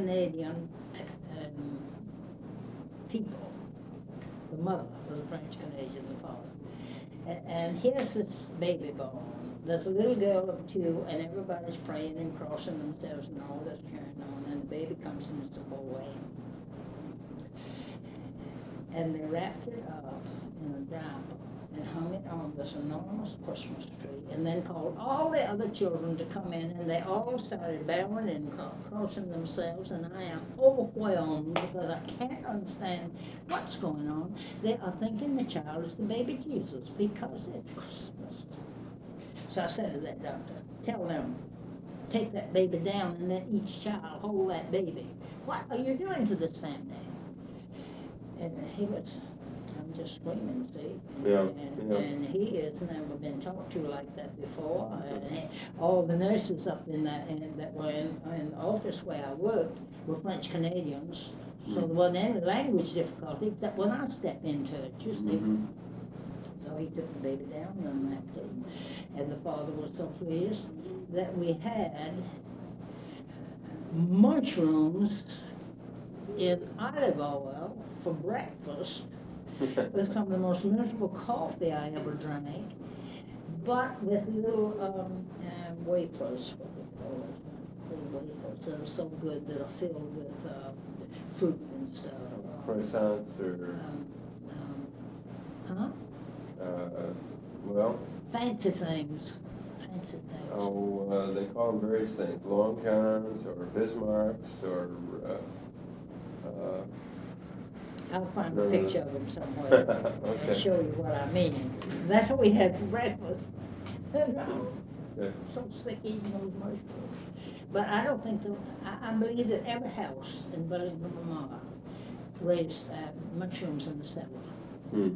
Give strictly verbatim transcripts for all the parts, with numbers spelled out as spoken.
Canadian um, people. The mother was a French Canadian, the father. A- And here's this baby born. There's a little girl of two, and everybody's praying and crossing themselves and all this carrying on. And the baby comes and it's a boy. And they wrapped it up in a diaper and hung it on this enormous Christmas tree, and then called all the other children to come in, and they all started bowing and cro- crossing themselves, and I am overwhelmed because I can't understand what's going on. They are thinking the child is the baby Jesus because it's Christmas. So I said to that doctor, tell them, take that baby down and let each child hold that baby. What are you doing to this family? And he was, I'm just screaming, see? Yeah, And, yeah. and he has never been talked to like that before. And he, all the nurses up in that, in, that were in, in the office where I worked were French Canadians. So there wasn't any language difficulty except when I stepped into it, you see. Mhm. So he took the baby down and wrapped it. And the father was so pleased that we had mushrooms in olive oil for breakfast with some of the most miserable coffee I ever drank, but with little um, uh, wafers, what they call it, little wafers that are so good that are filled with uh, fruit and stuff. Croissants or, Um, um, huh? uh, well, Fancy things, fancy things. oh, uh, they call them various things, Long Johns or Bismarcks or, uh, uh, I'll find No, a no, picture no. of them somewhere Okay. and show you what I mean. That's what we had for breakfast. Okay. So sick eating those mushrooms. But I don't think, the- I, I believe that every house in Burlington, Vermont raised uh, mushrooms in the cellar. Hmm.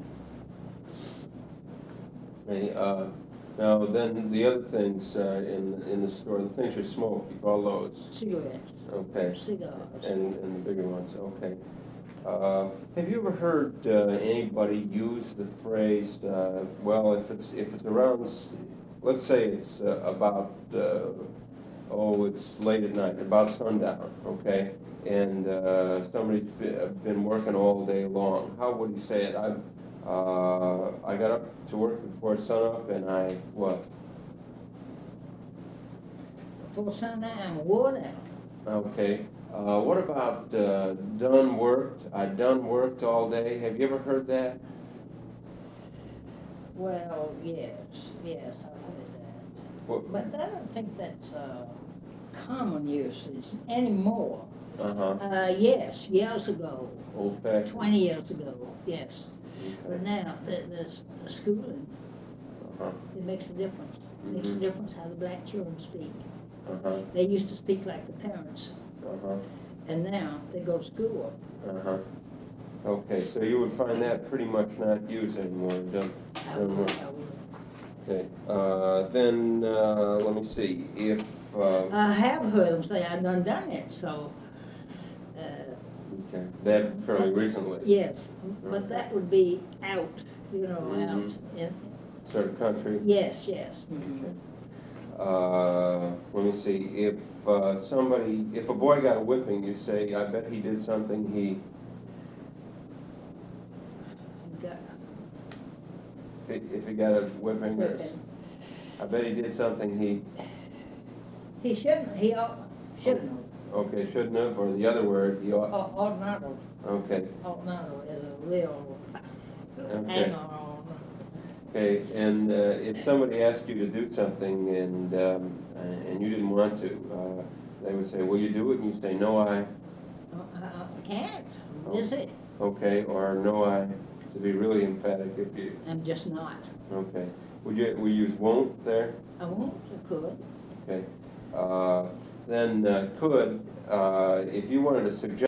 Hey, uh, now then the other things uh, in in the store, the things you smoke, you call those, Cigarettes, okay, cigars. and and the bigger ones, okay. Uh, have you ever heard uh, anybody use the phrase, uh, well, if it's if it's around, s- let's say it's uh, about uh, oh, it's late at night, about sundown, okay, and uh, somebody's be- been working all day long. How would you say it? I uh, I got up to work before sunup, and I what? Before sundown, wore out. Okay. Uh, what about uh, done worked? I done worked all day. Have you ever heard that? Well, yes, yes, I've heard that. What? But I don't think that's uh, common usage anymore. Uh-huh. Uh, yes, years ago, Old fashioned. twenty years ago, yes. But Okay. now, the, the, the schooling, Uh-huh. it makes a difference. It makes a Mhm. difference how the black children speak. Uh-huh. They used to speak like the parents, Uh-huh. and now they go to school. Uh-huh. Okay, so you would find that pretty much not used anymore, done, I done would, work. I would. Okay, uh, then, uh, let me see, if, uh, I have heard them say, I done done it, so, uh, okay, that fairly recently, yes, but that would be out, you know, out Mhm. in, sort of country. yes, yes. mhm. Okay. Uh, let me see, if, uh, somebody, if a boy got a whipping, you say, I bet he did something he, Got if he- if he got a whipping, or, whipping. I bet he did something he, He shouldn't, he ought, shouldn't have. okay, shouldn't have, or the other word, he ought, Ought ought not have. okay. Ought not have is a real Okay. hang on. Okay, and uh, if somebody asked you to do something and, um, and you didn't want to, uh, they would say, will you do it? And you say, no, I, I, I can't, is it? okay, or no, I, to be really emphatic if you, I'm just not. okay. Would you, we use won't there? I won't, I could. Okay. Uh, Then uh, could, uh, if you wanted to suggest